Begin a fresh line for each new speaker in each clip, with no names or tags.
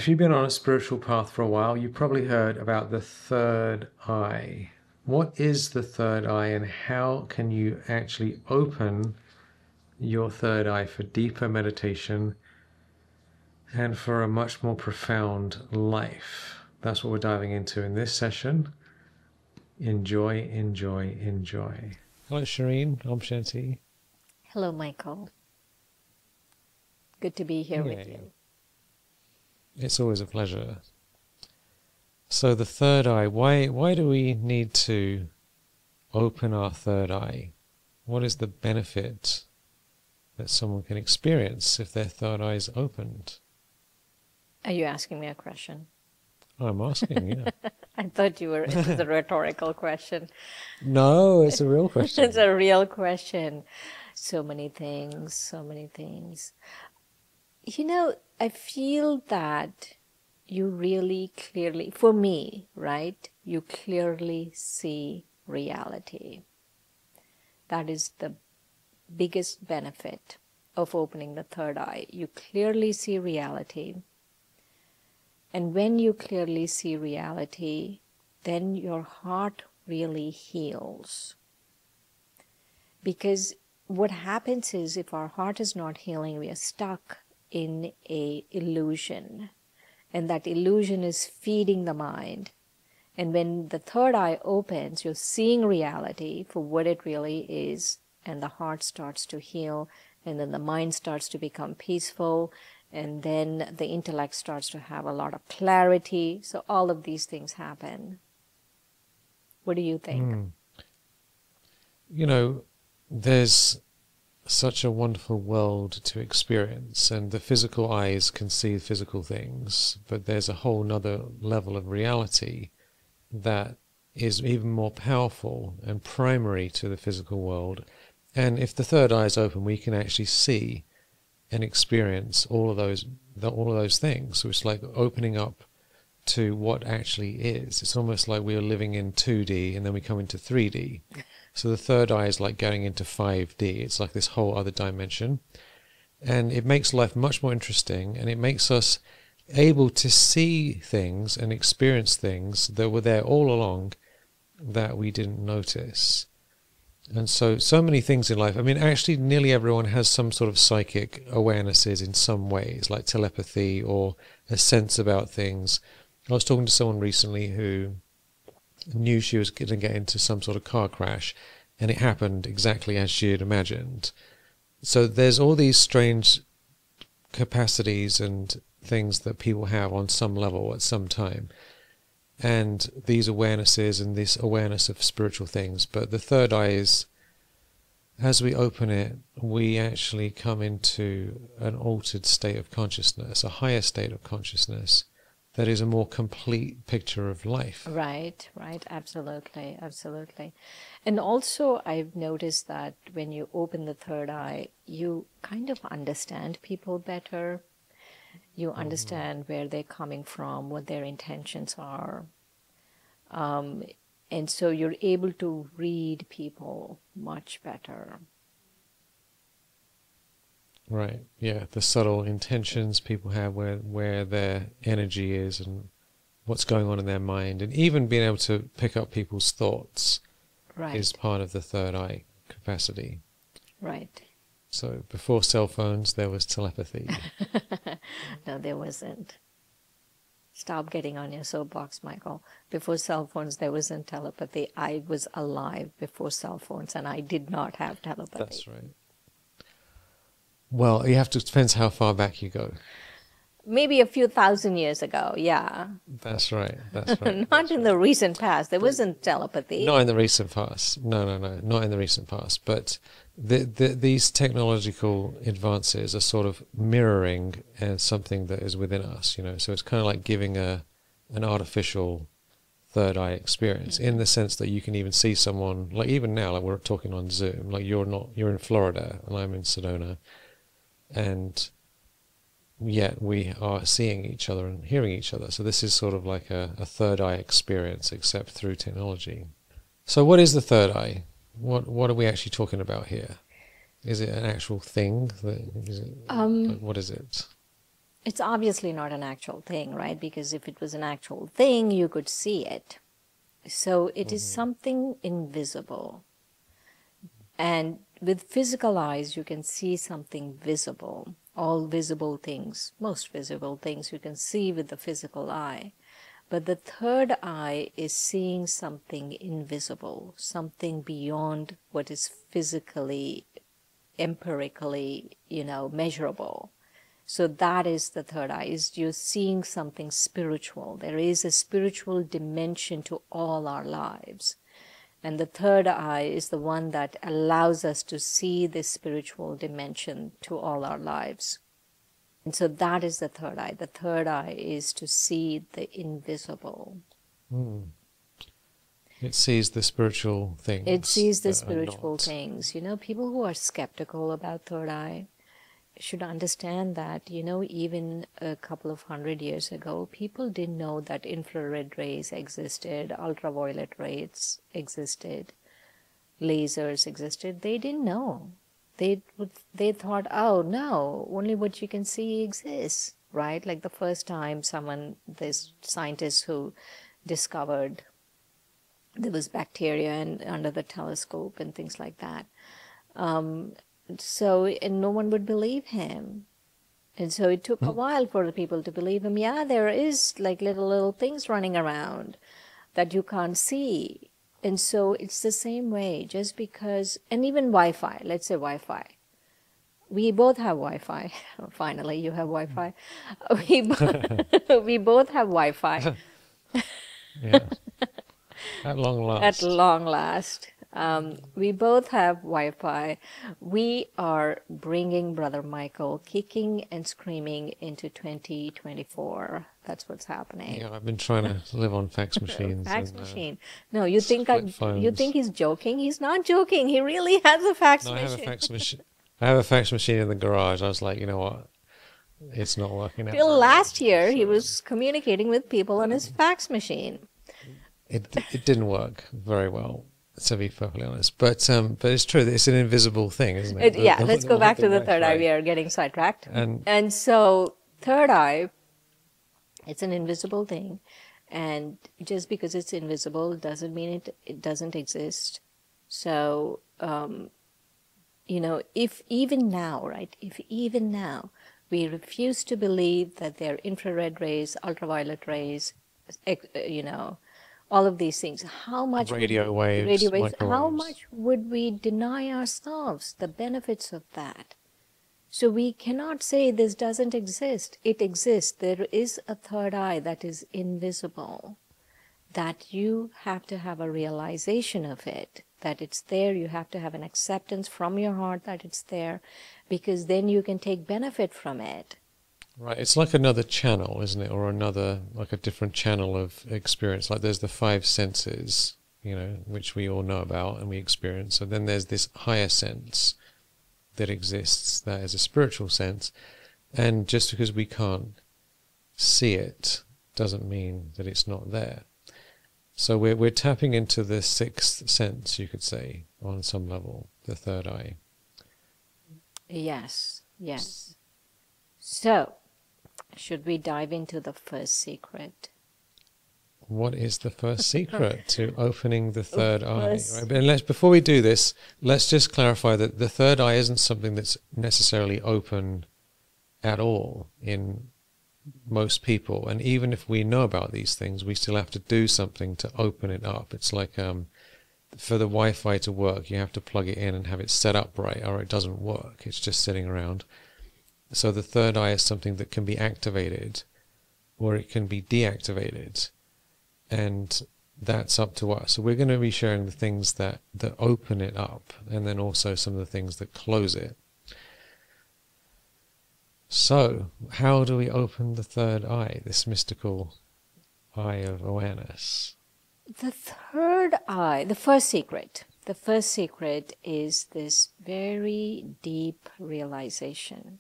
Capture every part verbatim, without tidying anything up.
If you've been on a spiritual path for a while, you've probably heard about the third eye. What is the third eye, and how can you actually open your third eye for deeper meditation and for a much more profound life? That's what we're diving into in this session. Enjoy, enjoy, enjoy. Hello, Shireen. Om Shanti.
Hello, Michael. Good to be here
Yeah.
with you.
It's always a pleasure. So the third eye, why why do we need to open our third eye? What is the benefit that someone can experience if their third eye is opened?
Are you asking me a question?
I'm asking, yeah.
I thought you were, it was a rhetorical question.
No, it's a real question.
It's a real question. So many things, so many things. You know, I feel that you really clearly, for me, right, you clearly see reality. That is the biggest benefit of opening the third eye. You clearly see reality. And when you clearly see reality, then your heart really heals. Because what happens is, if our heart is not healing, we are stuck in a illusion, and that illusion is feeding the mind. And when the third eye opens, you're seeing reality for what it really is, and the heart starts to heal, and then the mind starts to become peaceful, and then the intellect starts to have a lot of clarity. So all of these things happen. What do you think?
Mm. You know, there's such a wonderful world to experience, and the physical eyes can see physical things, but there's a whole nother level of reality that is even more powerful and primary to the physical world. And if the third eye is open, we can actually see and experience all of those all of those things. So it's like opening up to what actually is. It's almost like we are living in two D and then we come into three D. So the third eye is like going into five D. It's like this whole other dimension. And it makes life much more interesting, and it makes us able to see things and experience things that were there all along that we didn't notice. And so, so many things in life. I mean, actually, nearly everyone has some sort of psychic awarenesses in some ways, like telepathy or a sense about things. I was talking to someone recently who knew she was going to get into some sort of car crash, and it happened exactly as she had imagined. So there's all these strange capacities and things that people have on some level at some time, and these awarenesses and this awareness of spiritual things. But the third eye is, as we open it, we actually come into an altered state of consciousness, a higher state of consciousness that is a more complete picture of life.
Right, right, absolutely, absolutely. And also I've noticed that when you open the third eye, you kind of understand people better. You understand where they're coming from, what their intentions are. Um, and so you're able to read people much better.
Right, yeah, the subtle intentions people have, where where their energy is and what's going on in their mind, and even being able to pick up people's thoughts
Right,
is part of the third eye capacity.
right.
So before cell phones, there was telepathy.
No, there wasn't. Stop getting on your soapbox, Michael. Before cell phones, there wasn't telepathy. I was alive before cell phones, and I did not have telepathy.
That's right. Well, you have to, it depends how far back you go.
Maybe a few thousand years ago, yeah.
That's right, that's right.
Not
that's
in
right.
the recent past. There wasn't telepathy.
Not in the recent past. No, no, no, not in the recent past. But the, the, these technological advances are sort of mirroring uh, something that is within us, you know. So it's kind of like giving a an artificial third eye experience, mm-hmm. in the sense that you can even see someone, like even now, like we're talking on Zoom, like you're not, you're in Florida and I'm in Sedona, and yet we are seeing each other and hearing each other. So this is sort of like a, a third eye experience, except through technology. So what is the third eye? What what are we actually talking about here? Is it an actual thing? That, is it,
Um,
like, what is it?
It's obviously not an actual thing, right? Because if it was an actual thing, you could see it. So it is
Hmm.
something invisible. And with physical eyes, you can see something visible. All visible things, most visible things, you can see with the physical eye. But the third eye is seeing something invisible, something beyond what is physically, empirically, you know, measurable. So that is the third eye, is you're seeing something spiritual. There is a spiritual dimension to all our lives. And the third eye is the one that allows us to see this spiritual dimension to all our lives. And so that is the third eye. The third eye is to see the invisible.
Mm. It sees the spiritual
It
things
sees the
that are
spiritual
not.
things. You know, people who are skeptical about third eye should understand that, you know, even a couple of hundred years ago, people didn't know that infrared rays existed, ultraviolet rays existed, lasers existed. They didn't know. They would, they thought, oh no, only what you can see exists, right? Like the first time someone, this scientist who discovered there was bacteria and under the telescope and things like that. Um, so, and no one would believe him. And so it took a while for the people to believe him. Yeah, there is like little, little things running around that you can't see. And so it's the same way, just because, and even Wi-Fi, let's say Wi-Fi. We both have Wi-Fi. Finally, you have Wi-Fi. We, bo- we both have Wi-Fi
Yeah, at long
at
last.
long last. Um, we both have Wi-Fi. We are bringing Brother Michael kicking and screaming into twenty twenty-four. That's what's happening.
Yeah, I've been trying to live on fax machines
Fax
and uh,
machine. No, you think
flip
I? You
phones.
think he's joking? He's not joking. He really has a fax
No, I have a
machine.
fax machine. I have a fax machine in the garage. I was like, you know what? It's not working out
Till
very well.
last year, he
So um,
was communicating with people on his fax machine.
it it didn't work very well, to be perfectly honest. But um, but it's true that it's an invisible thing, isn't it?
It,
The
yeah,
the,
let's
the,
go back
the
to the third eye. We
Wi-Fi.
are getting sidetracked.
And
And so, third eye, it's an invisible thing. And just because it's invisible doesn't mean it, it doesn't exist. So, um, you know, if even now, right, if even now we refuse to believe that they're infrared rays, ultraviolet rays, ex- uh, you know, all of these things, how much would
radio
radio
waves,
waves, how
microwaves.
much would we deny ourselves the benefits of that? So we cannot say this doesn't exist. It exists. There is a third eye that is invisible, that you have to have a realization of it, that it's there. You have to have an acceptance from your heart that it's there, because then you can take benefit from it.
Right, it's like another channel, isn't it? Or another, like a different channel of experience. Like there's the five senses, you know, which we all know about and we experience. So then there's this higher sense that exists, that is a spiritual sense. And just because we can't see it doesn't mean that it's not there. So we're we're tapping into the sixth sense, you could say, on some level, the third eye.
Yes, yes. So, should we dive into the first secret?
What is the first secret to opening the third eye?
First,
Right? But let's, before we do this, let's just clarify that the third eye isn't something that's necessarily open at all in most people. And even if we know about these things, we still have to do something to open it up. It's like um, for the Wi-Fi to work, you have to plug it in and have it set up right, or it doesn't work. It's just sitting around. So the third eye is something that can be activated, or it can be deactivated. And that's up to us. So we're going to be sharing the things that, that open it up, and then also some of the things that close it. So, how do we open the third eye, this mystical eye of awareness?
the third eye, the first secret, the first secret is this very deep realization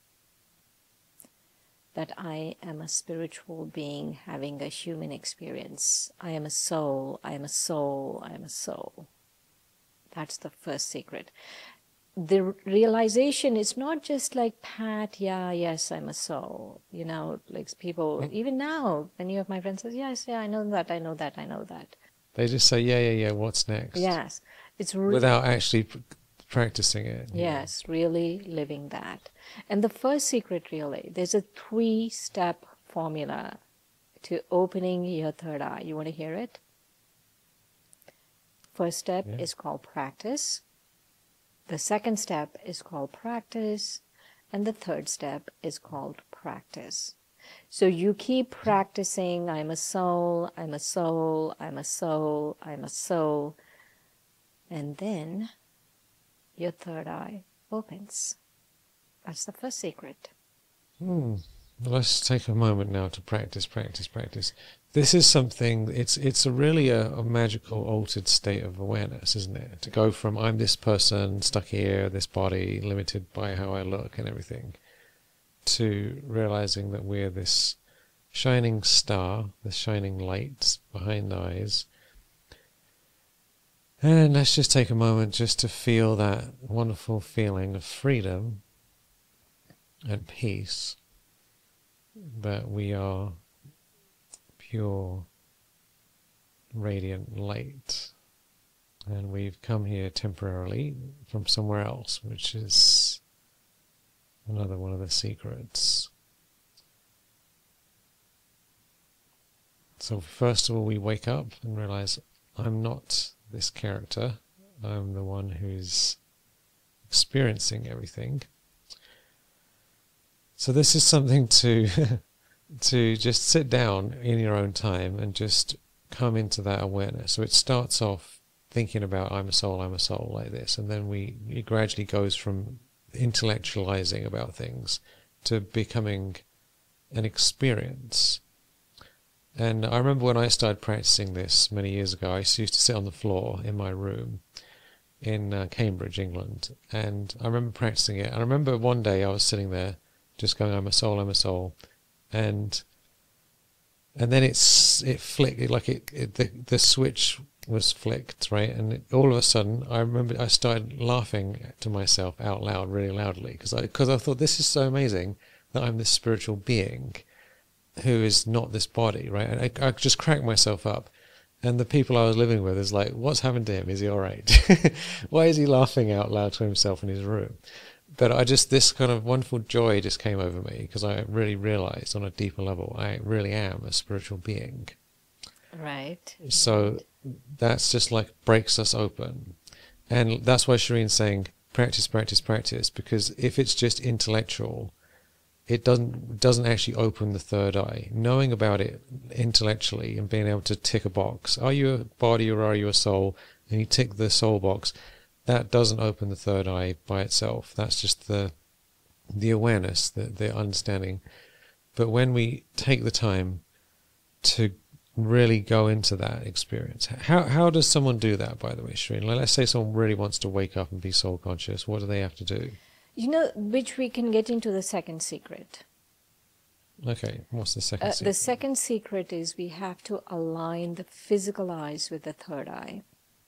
that I am a spiritual being having a human experience. I am a soul, I am a soul, I am a soul. That's the first secret. the realization is not just like pat, yeah, yes, I'm a soul. You know, like people, even now, many of my friends says, yes, yeah, I know that, I know that, I know that.
They just say, yeah, yeah, yeah, what's next?
Yes. It's re-
without actually pr- practicing it.
Yes, really living that. And the first secret, really, there's a three-step formula to opening your third eye. You want to hear it? First step
Yeah.
is called practice. The second step is called practice. And the third step is called practice. So you keep practicing, I'm a soul, I'm a soul, I'm a soul, I'm a soul. And then your third eye opens. That's the first secret.
Hmm. Let's take a moment now to practice, practice, practice. This is something, it's it's a really a, a magical altered state of awareness, isn't it? To go from I'm this person stuck here, this body, limited by how I look and everything, to realizing that we're this shining star, this shining light behind the eyes. And let's just take a moment just to feel that wonderful feeling of freedom and peace, that we are pure, radiant light. And we've come here temporarily from somewhere else, which is another one of the secrets. So first of all, we wake up and realize I'm not this character. I'm the one who's experiencing everything. So this is something to to just sit down in your own time and just come into that awareness. So it starts off thinking about I'm a soul, I'm a soul like this, and then we it gradually goes from intellectualizing about things to becoming an experience. And I remember when I started practicing this many years ago, I used to sit on the floor in my room in uh, Cambridge, England, and I remember practicing it. And I remember one day I was sitting there just going, I'm a soul, I'm a soul, and and then it's it flicked, like it, it the, the switch was flicked, right? And it, all of a sudden, I remember I started laughing to myself out loud, really loudly, because I, cause I thought, this is so amazing that I'm this spiritual being who is not this body, right? And I, I just cracked myself up. And the people I was living with is like, what's happened to him? Is he all right? Why is he laughing out loud to himself in his room? But I just, this kind of wonderful joy just came over me because I really realized on a deeper level, I really am a spiritual being.
Right.
So that's just like breaks us open. And that's why Shireen's saying practice, practice, practice, because if it's just intellectual, it doesn't doesn't actually open the third eye. Knowing about it intellectually and being able to tick a box, are you a body or are you a soul? And you tick the soul box, that doesn't open the third eye by itself. That's just the the awareness, the, the understanding. But when we take the time to really go into that experience, how how does someone do that, by the way, Shireen? Like, let's say someone really wants to wake up and be soul conscious. What do they have to do?
You know, which we can get into the second secret.
Okay, what's the second
Uh,
secret?
the second secret is we have to align the physical eyes with the third eye.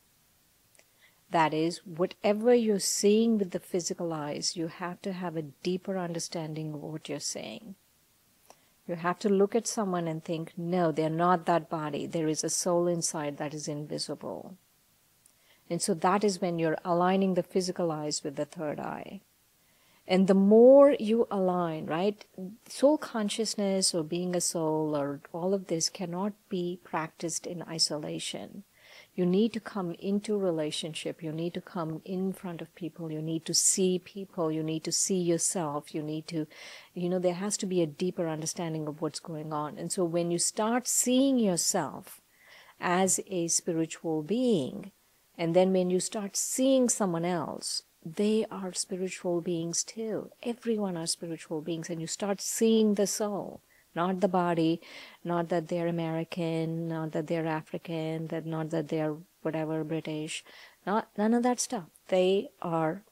That is, whatever you're seeing with the physical eyes, you have to have a deeper understanding of what you're saying. You have to look at someone and think, no, they're not that body. There is a soul inside that is invisible. And so that is when you're aligning the physical eyes with the third eye. And the more you align, right, soul consciousness or being a soul or all of this cannot be practiced in isolation. You need to come into relationship. You need to come in front of people. You need to see people. You need to see yourself. You need to, you know, there has to be a deeper understanding of what's going on. And so when you start seeing yourself as a spiritual being, and then when you start seeing someone else, they are spiritual beings too. Everyone are spiritual beings, and you start seeing the soul, not the body, not that they're American, not that they're African, that not that they're whatever British, not none of that stuff. They are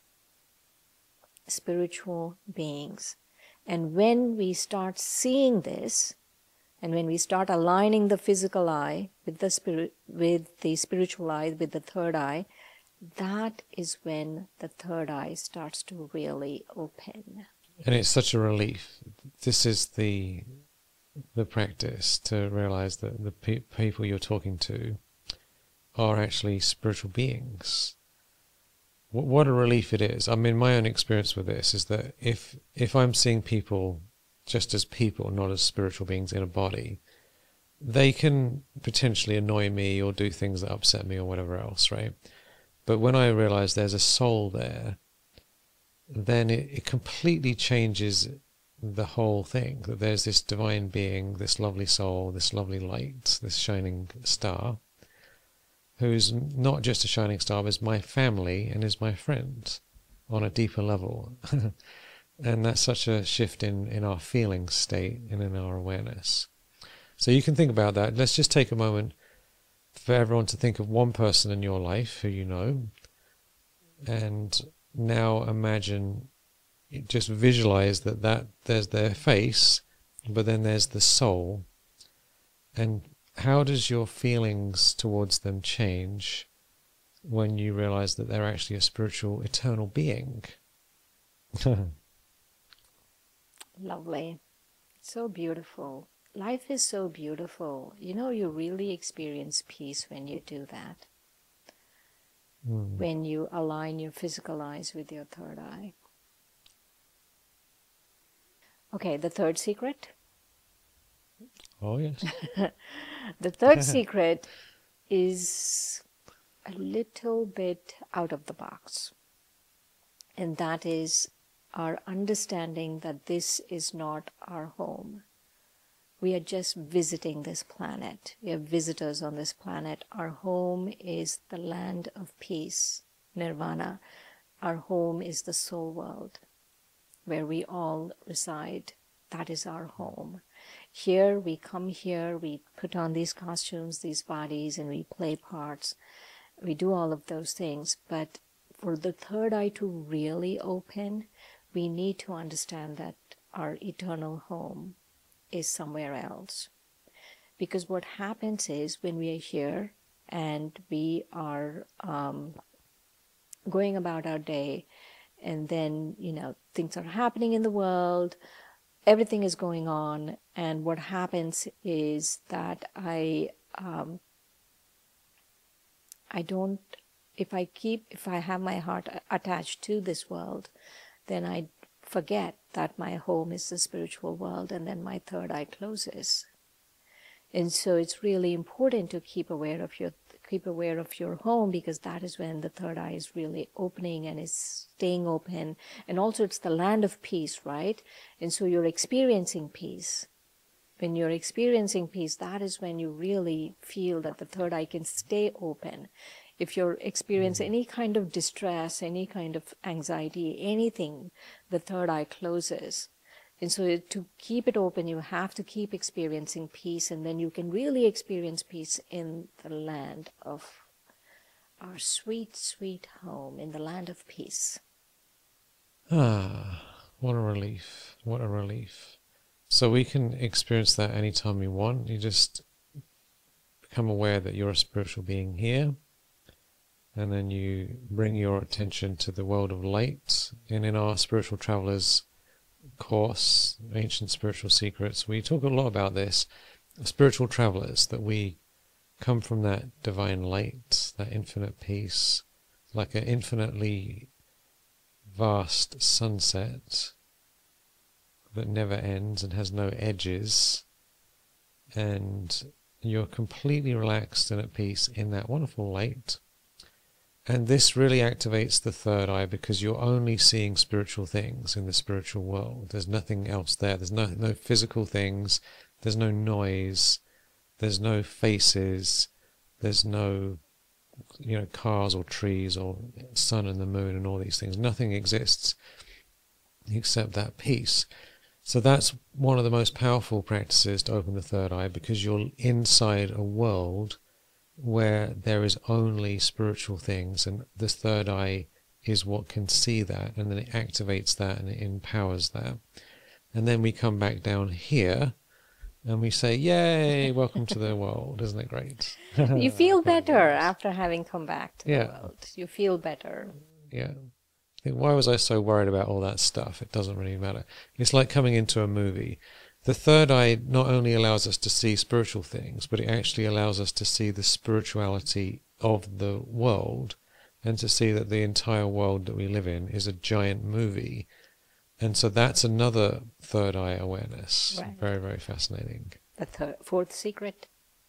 spiritual beings. And when we start seeing this, and when we start aligning the physical eye with the spirit, with the spiritual eye, with the third eye, that is when the third eye starts to really open.
And it's such a relief. This is the the practice, to realize that the pe- people you're talking to are actually spiritual beings. W- what a relief it is. I mean, my own experience with this is that if if I'm seeing people just as people, not as spiritual beings in a body, they can potentially annoy me or do things that upset me or whatever else, right? But when I realize there's a soul there, then it, it completely changes the whole thing, that there's this divine being, this lovely soul, this lovely light, this shining star, who's not just a shining star, but is my family and is my friend on a deeper level. And that's such a shift in, in our feeling state and in our awareness. So you can think about that. Let's just take a moment for everyone to think of one person in your life who you know, and now imagine, just visualize that, that there's their face, but then there's the soul. And how does your feelings towards them change when you realize that they're actually a spiritual, eternal being?
Lovely. So beautiful. Life is so beautiful. You know, you really experience peace when you do that. Mm. When you align your physical eyes with your third eye. Okay, the third secret.
Oh, yes.
The third secret is a little bit out of the box. And that is our understanding that this is not our home. We are just visiting this planet. We are visitors on this planet. Our home is the land of peace, nirvana. Our home is the soul world, where we all reside. That is our home. Here, we come here, we put on these costumes, these bodies, and we play parts. We do all of those things. But for the third eye to really open, we need to understand that our eternal home is somewhere else. Because what happens is, when we are here and we are um, going about our day, and then, you know, things are happening in the world, everything is going on, and what happens is that I um, I don't, if I keep, if I have my heart attached to this world, then I forget that my home is the spiritual world, and then my third eye closes. And so it's really important to keep aware of your keep aware of your home, because that is when the third eye is really opening and is staying open. And also it's the land of peace, right? And so you're experiencing peace. When you're experiencing peace, that is when you really feel that the third eye can stay open. If you're experiencing any kind of distress, any kind of anxiety, anything, the third eye closes. And so to keep it open, you have to keep experiencing peace, and then you can really experience peace in the land of our sweet, sweet home, in the land of peace.
Ah, what a relief. What a relief. So we can experience that anytime we want. You just become aware that you're a spiritual being here, and then you bring your attention to the world of light. And in our Spiritual Travelers course, Ancient Spiritual Secrets, we talk a lot about this, spiritual travelers, that we come from that divine light, that infinite peace, like an infinitely vast sunset that never ends and has no edges, and you're completely relaxed and at peace in that wonderful light. And this really activates the third eye, because you're only seeing spiritual things in the spiritual world. There's nothing else there. There's no, no physical things. There's no noise. There's no faces. There's no, you know, cars or trees or sun and the moon and all these things. Nothing exists except that peace. So that's one of the most powerful practices to open the third eye, because you're inside a world where there is only spiritual things, and this third eye is what can see that, and then it activates that and it empowers that. And then we come back down here and we say, "Yay, welcome to the world! Isn't it great?"
You feel
Very
better
nice.
after having come back to the
Yeah,
world. You feel better.
yeah. Think, why was I so worried about all that stuff? It doesn't really matter. It's like coming into a movie. The third eye not only allows us to see spiritual things, but it actually allows us to see the spirituality of the world and to see that the entire world that we live in is a giant movie. And so that's another third eye awareness.
Right.
Very, very fascinating.
The third, fourth secret.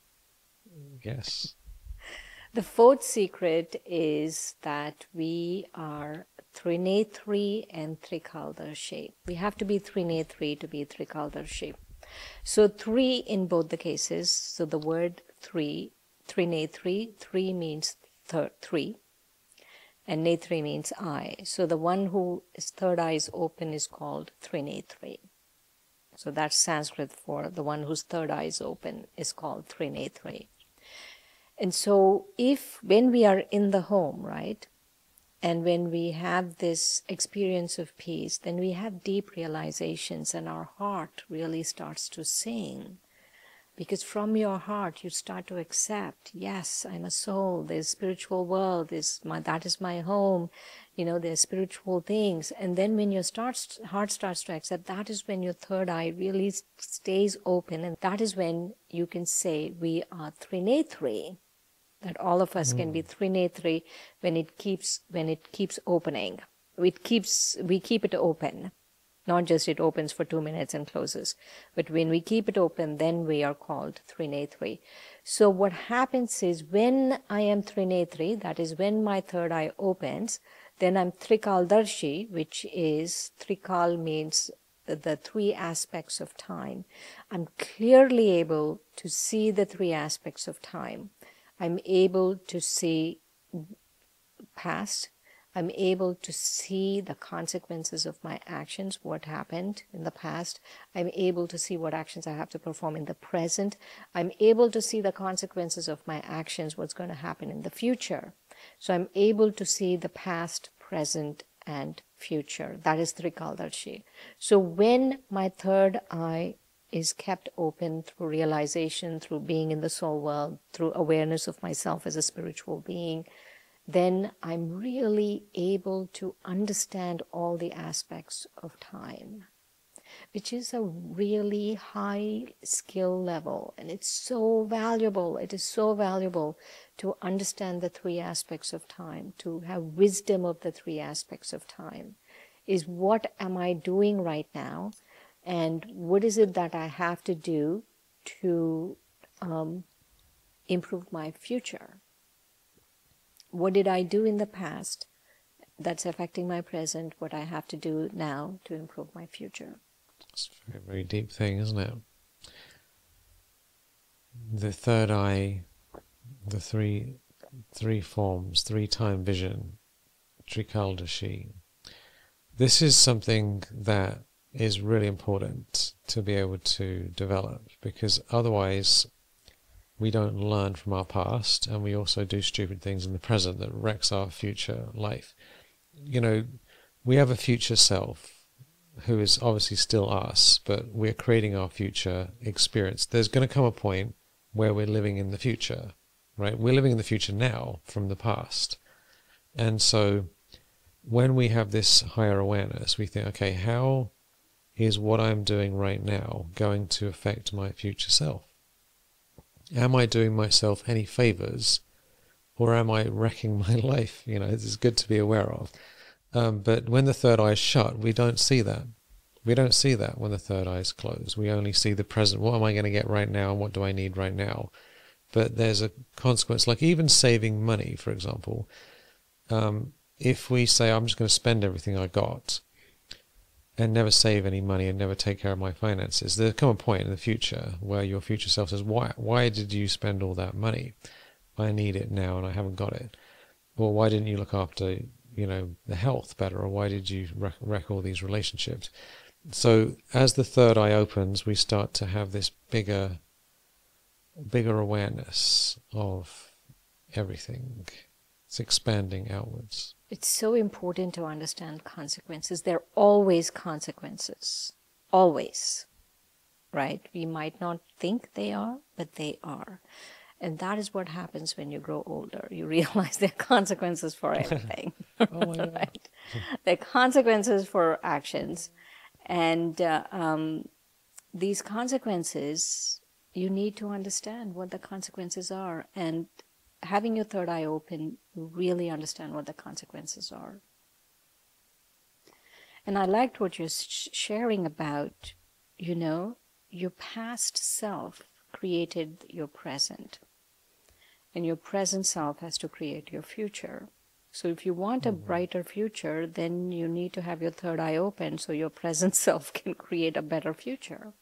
Yes.
The fourth secret is that we are Trinetri and Trikaldarshi. We have to be Trinetri to be Trikaldarshi. So three in both the cases. So the word three, Trinetri, three means third, three, and Netri means eye. So the one whose third eye is open is called Trinetri. So that's Sanskrit for the one whose third eye is open is called Trinetri. And so if, when we are in the home, right, and when we have this experience of peace, then we have deep realizations and our heart really starts to sing. Because from your heart you start to accept, yes, I'm a soul, there's spiritual world, there's my, that is my home, you know, there's spiritual things. And then when your starts, heart starts to accept, that is when your third eye really stays open. And that is when you can say we are Trinetri. That all of us mm. can be Trinetri when it keeps when it keeps opening. It keeps we keep it open, not just it opens for two minutes and closes, but when we keep it open, then we are called Trinetri. So what happens is when I am Trinetri, that is when my third eye opens, then I'm Trikaldarshi, which is Trikal means the three aspects of time. I'm clearly able to see the three aspects of time. I'm able to see past. I'm able to see the consequences of my actions, what happened in the past. I'm able to see what actions I have to perform in the present. I'm able to see the consequences of my actions, what's going to happen in the future. So I'm able to see the past, present, and future. That is Trikaldarshi. So when my third eye is kept open through realization, through being in the soul world, through awareness of myself as a spiritual being, then I'm really able to understand all the aspects of time, which is a really high skill level. And it's so valuable. It is so valuable to understand the three aspects of time, to have wisdom of the three aspects of time. Is what am I doing right now? And what is it that I have to do to um, improve my future? What did I do in the past that's affecting my present? What I have to do now to improve my future?
It's a very, very deep thing, isn't it? The third eye, the three, three forms, three-time vision, Trikaldarshi. This is something that is really important to be able to develop, because otherwise we don't learn from our past, and we also do stupid things in the present that wrecks our future life. You know, we have a future self who is obviously still us, but we're creating our future experience. There's going to come a point where we're living in the future, right? We're living in the future now from the past. And so when we have this higher awareness, we think, okay, how is what I'm doing right now going to affect my future self? Am I doing myself any favors, or am I wrecking my life? You know, this is good to be aware of. Um, but when the third eye is shut, we don't see that. We don't see that when the third eye is closed. We only see the present. What am I going to get right now, and what do I need right now? But there's a consequence, like even saving money, for example. Um, if we say, I'm just going to spend everything I got, and never save any money and never take care of my finances, there'll come a point in the future where your future self says, why why did you spend all that money? I need it now and I haven't got it. Or why didn't you look after, you know, the health better? Or why did you wreck, wreck all these relationships? So as the third eye opens, we start to have this bigger, bigger awareness of everything. It's expanding outwards.
It's so important to understand consequences. There are always consequences. Always. right? We might not think they are, but they are. And that is what happens when you grow older. You realize there are consequences for everything,
Oh my God.
right? There are consequences for actions. And uh, um, these consequences, you need to understand what the consequences are. And having your third eye open, you really understand what the consequences are. And I liked what you're sh- sharing about, you know, your past self created your present. And your present self has to create your future. So if you want a brighter future, then you need to have your third eye open so your present self can create a better future.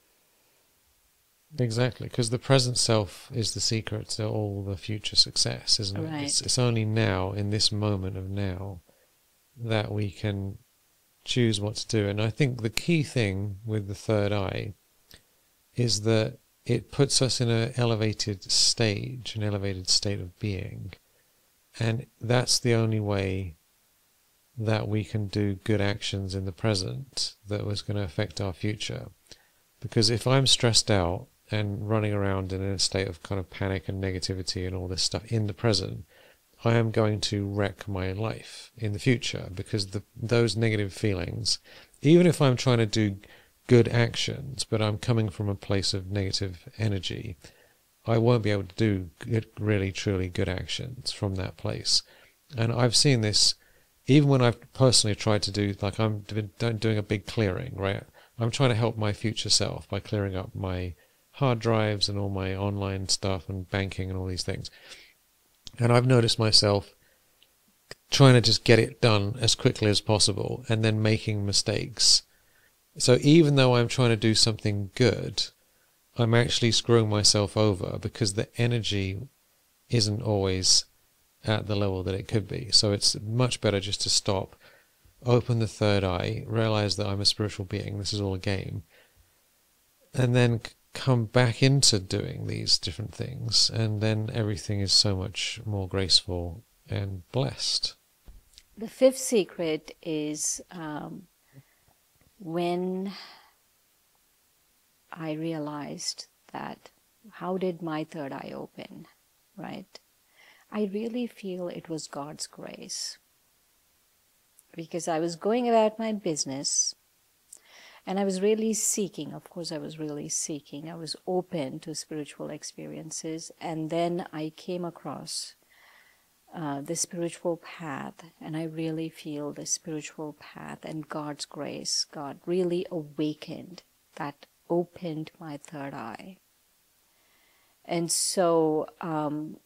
Exactly, because the present self is the secret to all the future success, isn't it?
Right.
It's, it's only now, in this moment of now, that we can choose what to do. And I think the key thing with the third eye is that it puts us in an elevated stage, an elevated state of being. And that's the only way that we can do good actions in the present that was going to affect our future. Because if I'm stressed out and running around in a state of kind of panic and negativity and all this stuff in the present, I am going to wreck my life in the future, because the, those negative feelings, even if I'm trying to do good actions, but I'm coming from a place of negative energy, I won't be able to do good, really, truly good actions from that place. And I've seen this even when I've personally tried to do, like I'm doing a big clearing, right? I'm trying to help my future self by clearing up my hard drives and all my online stuff and banking and all these things. And I've noticed myself trying to just get it done as quickly as possible and then making mistakes. So even though I'm trying to do something good, I'm actually screwing myself over because the energy isn't always at the level that it could be. So it's much better just to stop, open the third eye, realize that I'm a spiritual being, this is all a game, and then come back into doing these different things, and then everything is so much more graceful and blessed.
The fifth secret is um, when I realized that, how did my third eye open, right? I really feel it was God's grace. Because I was going about my business and I was really seeking, of course I was really seeking, I was open to spiritual experiences, and then I came across uh, the spiritual path, and I really feel the spiritual path and God's grace, God really awakened, that opened my third eye. And so, um,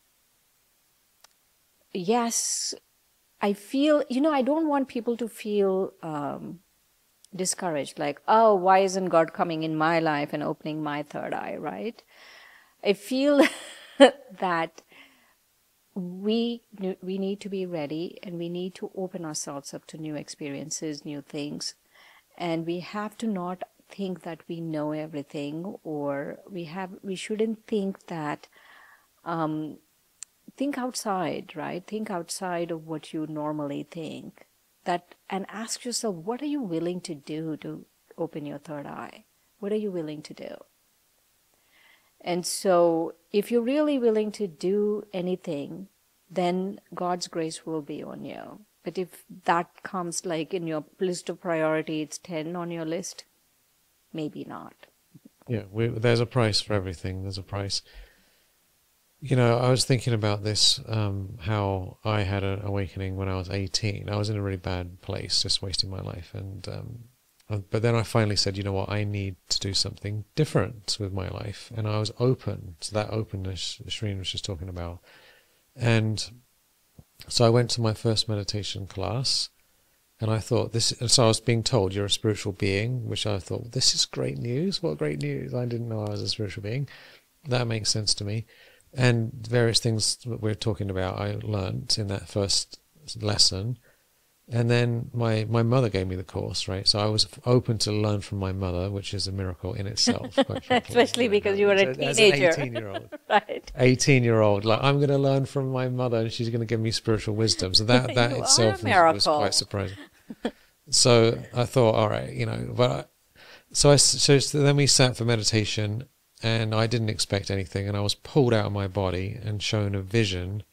yes, I feel, you know, I don't want people to feel um, discouraged, like, oh, why isn't God coming in my life and opening my third eye, right? I feel that we we need to be ready, and we need to open ourselves up to new experiences, new things, and we have to not think that we know everything, or we have we shouldn't think that um, think outside, right? Think outside of what you normally think. That, and ask yourself, what are you willing to do to open your third eye? What are you willing to do? And so if you're really willing to do anything, then God's grace will be on you. But if that comes like in your list of priority, it's ten on your list, maybe not.
Yeah, we, there's a price for everything. There's a price. You know, I was thinking about this, um, how I had an awakening when I was eighteen. I was in a really bad place, just wasting my life. And um, but then I finally said, you know what, I need to do something different with my life. And I was open to that openness Shireen was just talking about. And so I went to my first meditation class, and I thought this, and so I was being told you're a spiritual being, which I thought, this is great news. What great news. I didn't know I was a spiritual being. That makes sense to me. And various things that we're talking about I learned in that first lesson. And then my, my mother gave me the course, right? So I was open to learn from my mother, which is a miracle in itself. Quite frankly.
Especially because you were a teenager.
As an eighteen-year-old.
Right.
eighteen-year-old. Like, I'm going to learn from my mother, and she's going to give me spiritual wisdom. So that, that itself was, was quite surprising. So I thought, all right, you know, but I, So I s- so, so then we sat for meditation, and I didn't expect anything, and I was pulled out of my body and shown a vision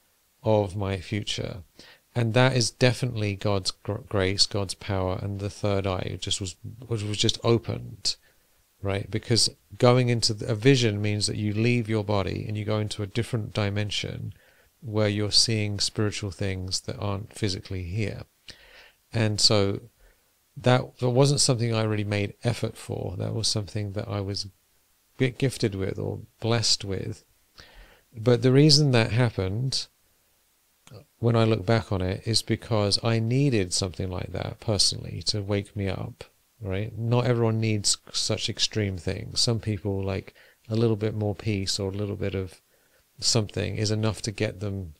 of my future. And that is definitely God's gr- grace, God's power, and the third eye just was was, was just opened, right? Because going into the, a vision means that you leave your body and you go into a different dimension where you're seeing spiritual things that aren't physically here. And so that, that wasn't something I really made effort for. That was something that I was gifted with or blessed with. But the reason that happened, when I look back on it, is because I needed something like that personally to wake me up, right? Not everyone needs such extreme things. Some people, like a little bit more peace or a little bit of something is enough to get them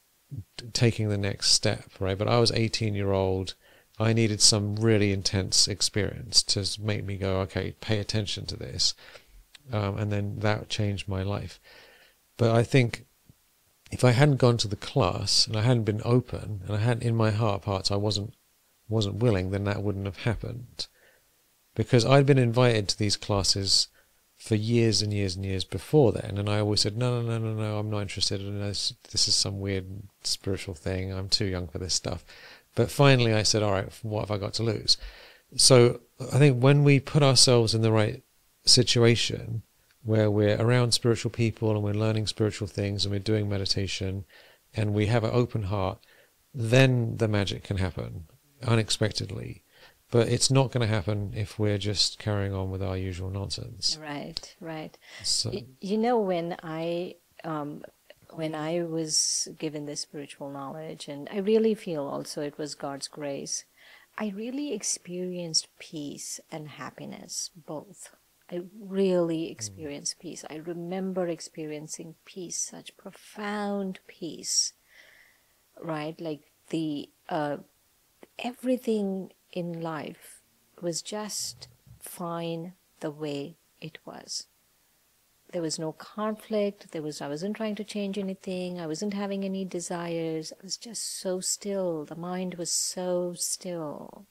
taking the next step, right? But I was eighteen year old. I needed some really intense experience to make me go, okay, pay attention to this. Um, and then that changed my life. But I think if I hadn't gone to the class and I hadn't been open and I hadn't, in my heart of hearts, I wasn't wasn't willing, then that wouldn't have happened. Because I'd been invited to these classes for years and years and years before then, and I always said, no, no, no, no, no, I'm not interested in this. This is some weird spiritual thing. I'm too young for this stuff. But finally I said, all right, what have I got to lose? So I think when we put ourselves in the right situation, where we're around spiritual people and we're learning spiritual things and we're doing meditation and we have an open heart, then the magic can happen unexpectedly. But it's not going to happen if we're just carrying on with our usual nonsense.
Right, right.
So,
Y- you know, when I um, when I was given this spiritual knowledge, and I really feel also it was God's grace, I really experienced peace and happiness, both. I really experienced peace. I remember experiencing peace, such profound peace, right? Like the uh, everything in life was just fine the way it was. There was no conflict. There was I wasn't trying to change anything. I wasn't having any desires. I was just so still. The mind was so still.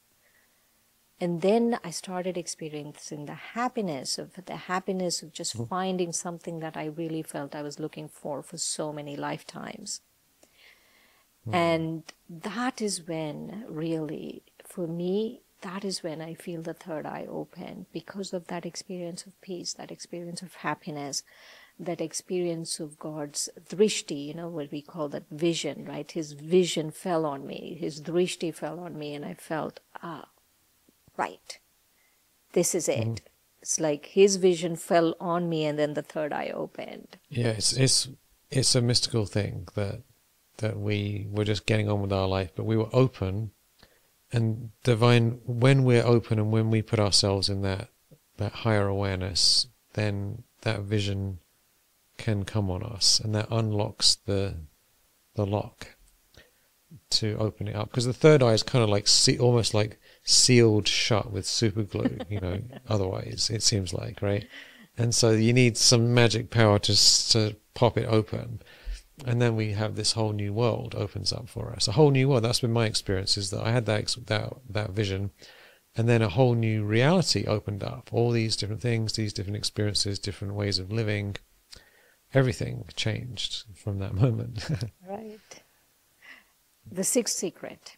And then I started experiencing the happiness of the happiness of just finding something that I really felt I was looking for for so many lifetimes. Mm. And that is when really, for me, that is when I feel the third eye open, because of that experience of peace, that experience of happiness, that experience of God's drishti, you know, what we call that vision, right? His vision fell on me, his drishti fell on me, and I felt, ah, right, this is it. Mm-hmm. It's like his vision fell on me and then the third eye opened.
Yeah, it's it's it's a mystical thing that that we were just getting on with our life, but we were open. And divine, when we're open and when we put ourselves in that that higher awareness, then that vision can come on us, and that unlocks the the lock to open it up. Because the third eye is kind of like see, almost like sealed shut with super glue, you know. Otherwise, it seems like, right? And so you need some magic power to to pop it open. And then we have this whole new world opens up for us. A whole new world. That's been my experience, is that I had that that that vision, and then a whole new reality opened up. All these different things, these different experiences, different ways of living. Everything changed from that moment.
Right. The sixth secret.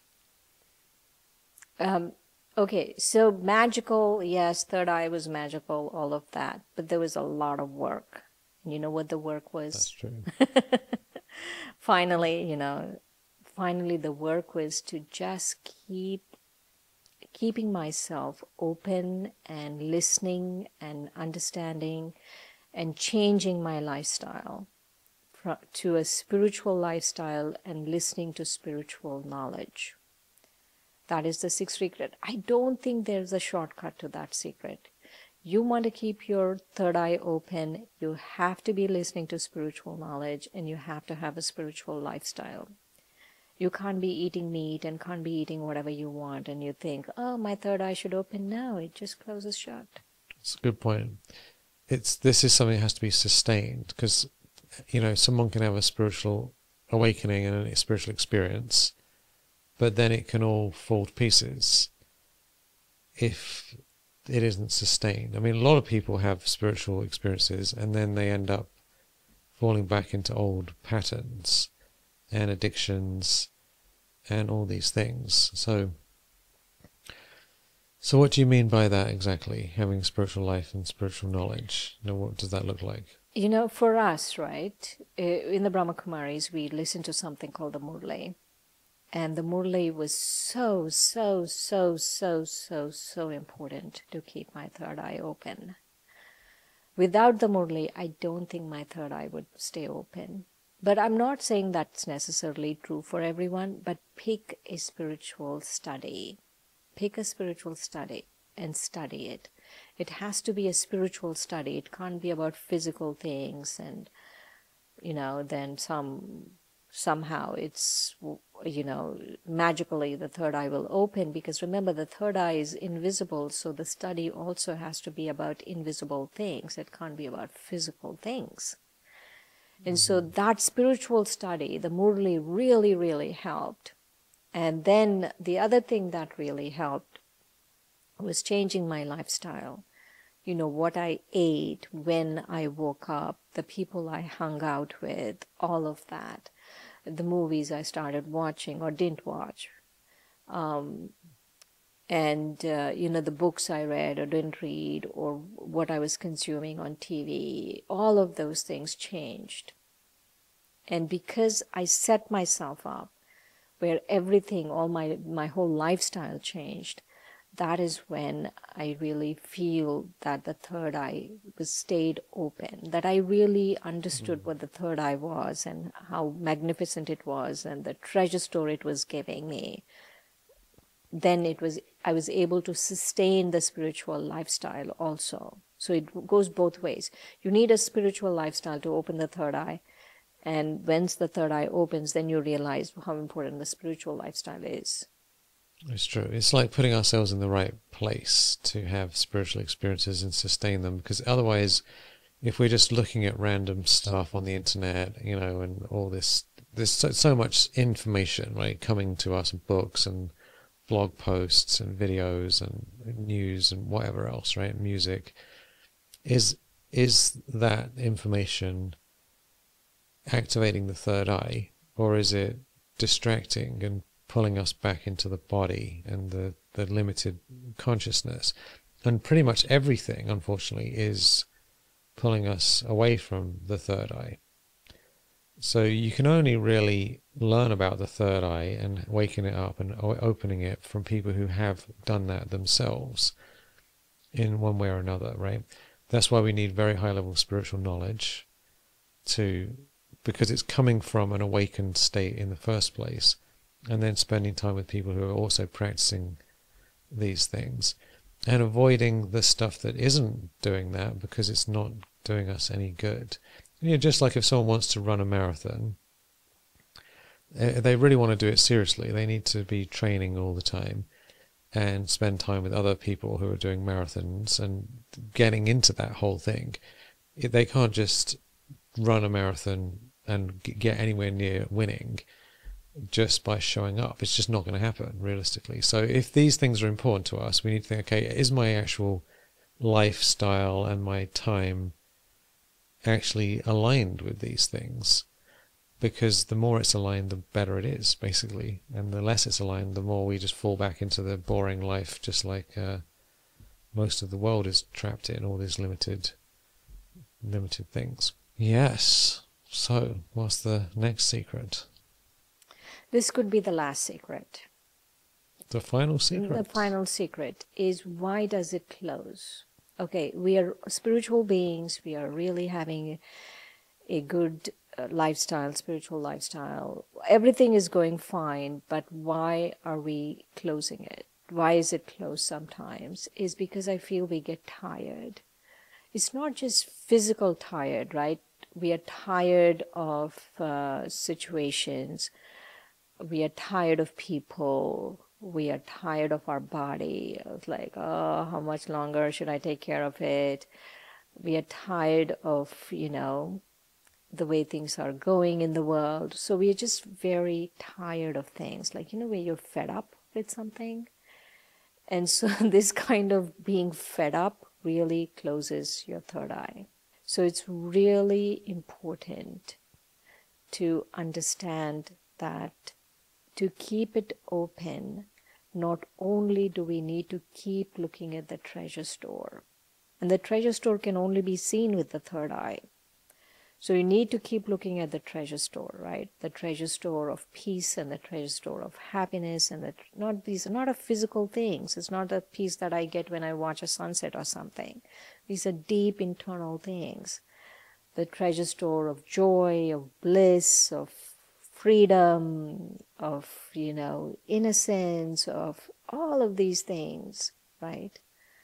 Um, okay, so magical, yes, third eye was magical, all of that. But there was a lot of work. And you know what the work was?
That's true.
Finally, you know, finally the work was to just keep keeping myself open and listening and understanding and changing my lifestyle to a spiritual lifestyle and listening to spiritual knowledge. That is the sixth secret. I don't think there's a shortcut to that secret. You want to keep your third eye open, you have to be listening to spiritual knowledge, and you have to have a spiritual lifestyle. You can't be eating meat and can't be eating whatever you want, and you think, oh, my third eye should open now. It just closes shut.
It's a good point. It's this is something that has to be sustained, because, you know, someone can have a spiritual awakening and a spiritual experience, but then it can all fall to pieces if it isn't sustained. I mean, a lot of people have spiritual experiences and then they end up falling back into old patterns and addictions and all these things. So, so what do you mean by that exactly? Having spiritual life and spiritual knowledge? You know, what does that look like?
You know, for us, right, in the Brahma Kumaris, we listened to something called the Murli. And the Murli was so, so, so, so, so, so important to keep my third eye open. Without the Murli, I don't think my third eye would stay open. But I'm not saying that's necessarily true for everyone, but pick a spiritual study. Pick a spiritual study and study it. It has to be a spiritual study. It can't be about physical things and, you know, then some somehow it's, you know, magically the third eye will open, because remember, the third eye is invisible, so the study also has to be about invisible things. It can't be about physical things. And so that spiritual study, the Murli, really, really helped. And then the other thing that really helped was changing my lifestyle. You know, what I ate, when I woke up, the people I hung out with, all of that. The movies I started watching or didn't watch. Um, and, uh, you know, the books I read or didn't read, or what I was consuming on T V, all of those things changed. And because I set myself up where everything, all my, my whole lifestyle changed, that is when I really feel that the third eye was stayed open, that I really understood mm. what the third eye was and how magnificent it was and the treasure store it was giving me. Then it was, I was able to sustain the spiritual lifestyle also. So it goes both ways. You need a spiritual lifestyle to open the third eye. And once the third eye opens, then you realize how important the spiritual lifestyle is.
It's true. It's like putting ourselves in the right place to have spiritual experiences and sustain them, because otherwise, if we're just looking at random stuff on the internet, you know, and all this, there's so, so much information, right, coming to us, books and blog posts and videos and news and whatever else, right, music. Is is that information activating the third eye, or is it distracting and pulling us back into the body and the, the limited consciousness? And pretty much everything, unfortunately, is pulling us away from the third eye. So you can only really learn about the third eye and waking it up and opening it from people who have done that themselves in one way or another, right? That's why we need very high level spiritual knowledge, to because it's coming from an awakened state in the first place, and then spending time with people who are also practicing these things, and avoiding the stuff that isn't doing that because it's not doing us any good. You know, just like if someone wants to run a marathon, they really want to do it seriously. They need to be training all the time and spend time with other people who are doing marathons and getting into that whole thing. They can't just run a marathon and get anywhere near winning just by showing up. It's just not going to happen realistically. So if these things are important to us, we need to think, okay, is my actual lifestyle and my time actually aligned with these things? Because the more it's aligned, the better it is, basically. And the less it's aligned, the more we just fall back into the boring life, just like uh, most of the world is trapped in, all these limited, limited things. Yes. So, what's the next secret?
This could be the last secret.
The final secret?
The final secret is, why does it close? Okay, we are spiritual beings. We are really having a good uh, lifestyle, spiritual lifestyle. Everything is going fine, but why are we closing it? Why is it closed sometimes? Is because I feel we get tired. It's not just physical tired, right? We are tired of uh, situations. We are tired of people. We are tired of our body. It's like, oh, how much longer should I take care of it? We are tired of, you know, the way things are going in the world. So we are just very tired of things. Like, you know, when you're fed up with something. And so this kind of being fed up really closes your third eye. So it's really important to understand that to keep it open, not only do we need to keep looking at the treasure store, and the treasure store can only be seen with the third eye. So you need to keep looking at the treasure store, right? The treasure store of peace and the treasure store of happiness, and that not these are not a physical things. It's not a peace that I get when I watch a sunset or something. These are deep internal things. The treasure store of joy, of bliss, of freedom, of, you know, innocence, of all of these things, right?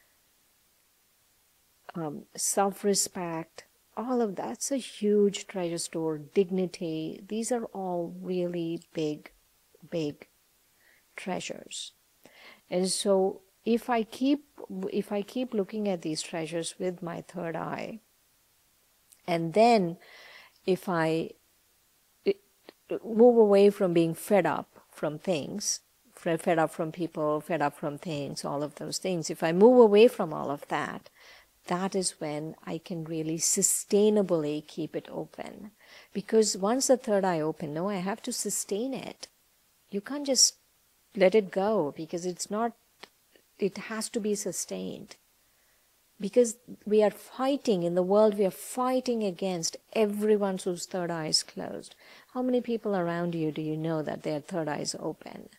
Um, self-respect. All of that's a huge treasure store. Dignity. These are all really big, big treasures. And so if I keep if I keep looking at these treasures with my third eye, and then if I move away from being fed up from things, fed up from people, fed up from things, all of those things, if I move away from all of that, that is when I can really sustainably keep it open. Because once the third eye open, no, I have to sustain it. You can't just let it go, because it's not, it has to be sustained. Because we are fighting, in the world we are fighting against everyone whose third eye is closed. How many people around you do you know that their third eye is open?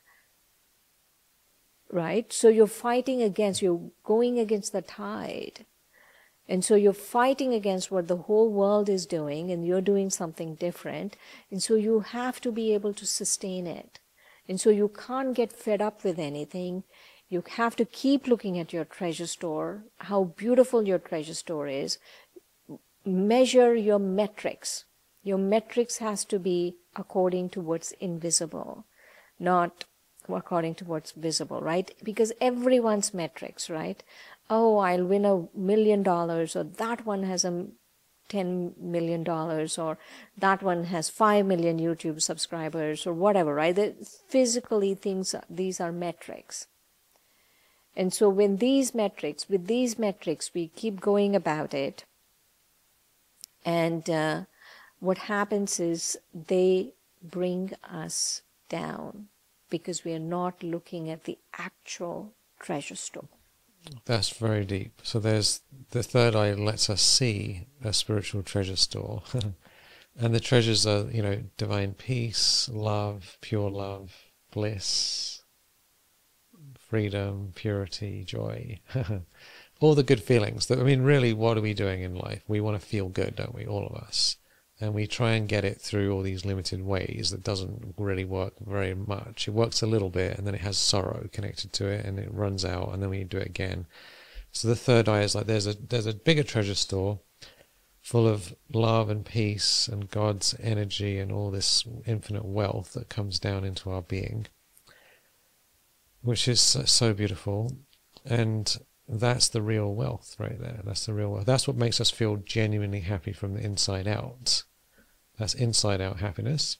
Right? So you're fighting against, you're going against the tide. And so you're fighting against what the whole world is doing, and you're doing something different. And so you have to be able to sustain it. And so you can't get fed up with anything. You have to keep looking at your treasure store, how beautiful your treasure store is. Measure your metrics. Your metrics has to be according to what's invisible, not according to what's visible, right? Because everyone's metrics, right? Oh, I'll win a million dollars, or that one has a ten million dollars, or that one has five million YouTube subscribers, or whatever, right? The, physically, things, these are metrics. And so when these metrics, with these metrics, we keep going about it, and uh, what happens is they bring us down, because we are not looking at the actual treasure store.
That's very deep. So there's the third eye lets us see a spiritual treasure store. And the treasures are, you know, divine peace, love, pure love, bliss, freedom, purity, joy. All the good feelings. That, I mean, really, what are we doing in life? We want to feel good, don't we? All of us. And we try and get it through all these limited ways. That doesn't really work very much. It works a little bit, and then it has sorrow connected to it, and it runs out, and then we do it again. So the third eye is like there's a there's a bigger treasure store full of love and peace and God's energy and all this infinite wealth that comes down into our being, which is so beautiful. And that's the real wealth right there. That's the real wealth. That's what makes us feel genuinely happy from the inside out. That's inside out happiness.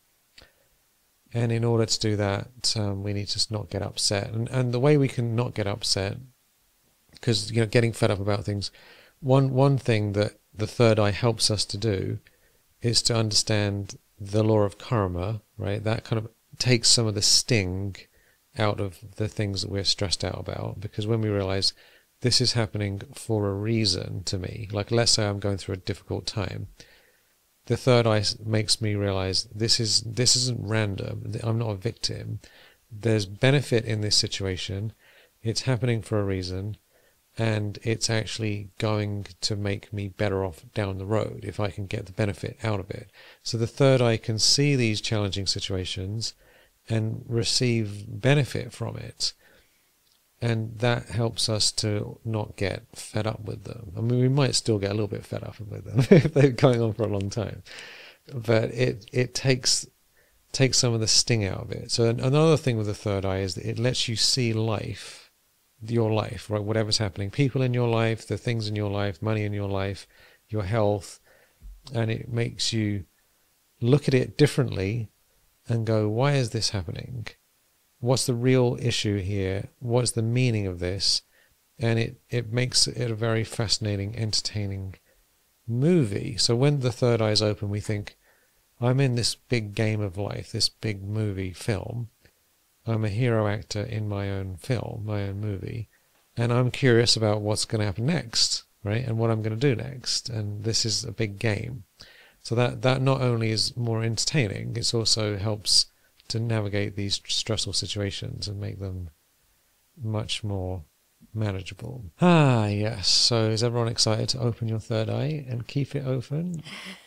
And in order to do that, um, we need to not get upset. And and the way we can not get upset, because, you know, getting fed up about things, one one thing that the third eye helps us to do is to understand the law of karma, right? That kind of takes some of the sting out of the things that we're stressed out about. Because when we realize this is happening for a reason to me, like let's say I'm going through a difficult time, the third eye makes me realize this is this isn't random. I'm not a victim. There's benefit in this situation. It's happening for a reason, and it's actually going to make me better off down the road if I can get the benefit out of it. So the third eye can see these challenging situations and receive benefit from it. And that helps us to not get fed up with them. I mean, we might still get a little bit fed up with them if they're going on for a long time. But it it takes takes some of the sting out of it. So another thing with the third eye is that it lets you see life, your life, right? Whatever's happening, people in your life, the things in your life, money in your life, your health, and it makes you look at it differently and go, why is this happening? what's the real issue here? What's the meaning of this? And it, it makes it a very fascinating, entertaining movie. So when the third eye is open, we think, I'm in this big game of life, this big movie film. I'm a hero actor in my own film, my own movie, and I'm curious about what's going to happen next, right? And what I'm going to do next. And this is a big game. So that, that not only is more entertaining, it also helps to navigate these stressful situations and make them much more manageable. Ah, yes. So is everyone excited to open your third eye and keep it open?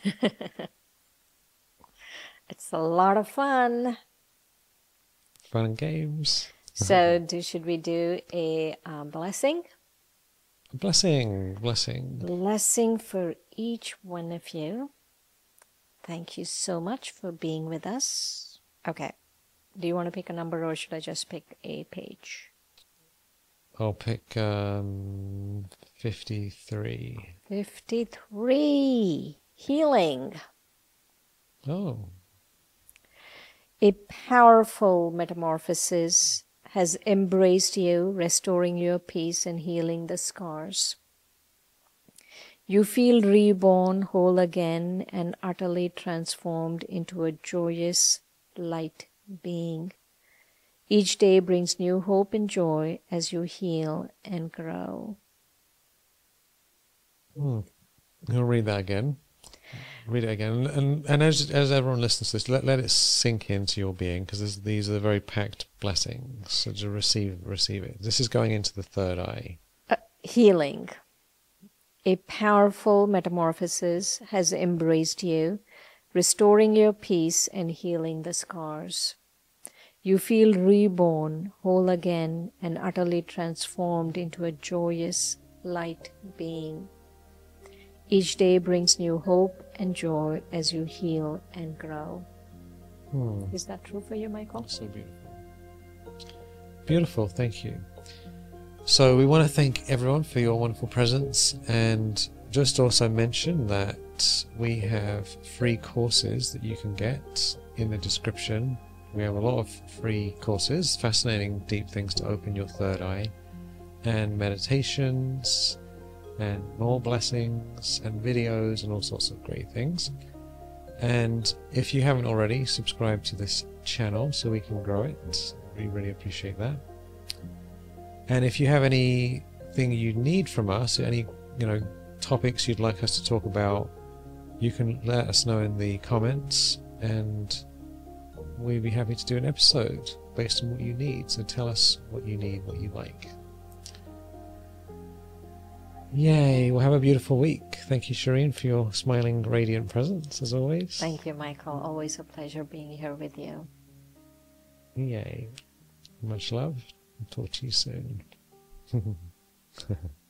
It's a lot of fun.
Fun and games.
So do, should we do a um, blessing?
Blessing, blessing.
Blessing for each one of you. Thank you so much for being with us. Okay. Do you want to pick a number or should I just pick a page?
I'll pick um, fifty-three.
fifty-three. Healing.
Oh.
A powerful metamorphosis has embraced you, restoring your peace and healing the scars. You feel reborn, whole again, and utterly transformed into a joyous, light being. Each day brings new hope and joy as you heal and grow.
Hmm. I'll read that again. Read it again. And and as as everyone listens to this, let, let it sink into your being, because these are very packed blessings. So to receive, receive it. This is going into the third eye.
Uh, healing. A powerful metamorphosis has embraced you, restoring your peace and healing the scars. You feel reborn, whole again, and utterly transformed into a joyous, light being. Each day brings new hope and joy as you heal and grow.
Hmm.
Is that true for you, Michael?
So beautiful. Beautiful, thank you. So we want to thank everyone for your wonderful presence, and just also mention that we have free courses that you can get in the description. We have a lot of free courses, fascinating deep things to open your third eye, and meditations, and more blessings, and videos, and all sorts of great things. And if you haven't already, subscribe to this channel so we can grow it. We really appreciate that. And if you have anything you need from us, any you know topics you'd like us to talk about, you can let us know in the comments, and we'd be happy to do an episode based on what you need. So tell us what you need, what you like. Yay, well, have a beautiful week. Thank you, Shireen, for your smiling, radiant presence, as always.
Thank you, Michael. Always a pleasure being here with you.
Yay. Much love. I'll talk to you soon.